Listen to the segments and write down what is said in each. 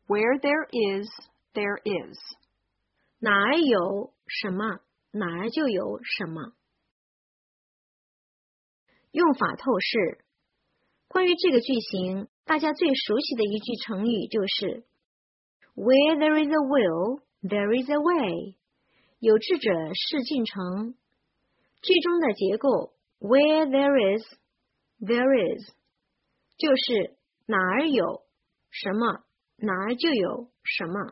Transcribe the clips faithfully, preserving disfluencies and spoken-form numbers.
Where there is, there is. 哪儿有什么，哪儿就有什么。用法透视。关于这个句型，大家最熟悉的一句成语就是 Where there is a will, there is a way. 有志者事竟成。句中的结构 Where there is, there is 就是哪儿有什么，哪儿就有什么。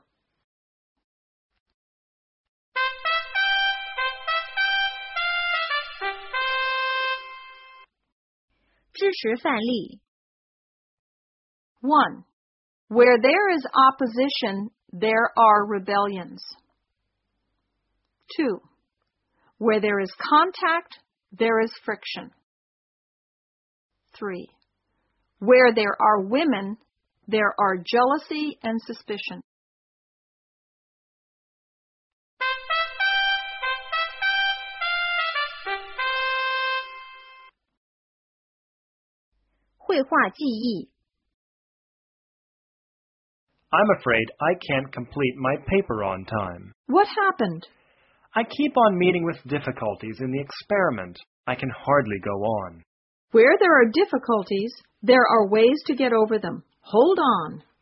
知识范例 one. Where there is opposition, there are rebellions. two. Where there is contact, there is friction. three. Where there are women, there are jealousy and suspicion. 绘画记忆 I'm afraid I can't complete my paper on time. What happened? I keep on meeting with difficulties in the experiment. I can hardly go on. Where there are difficulties, there are ways to get over them. Hold on.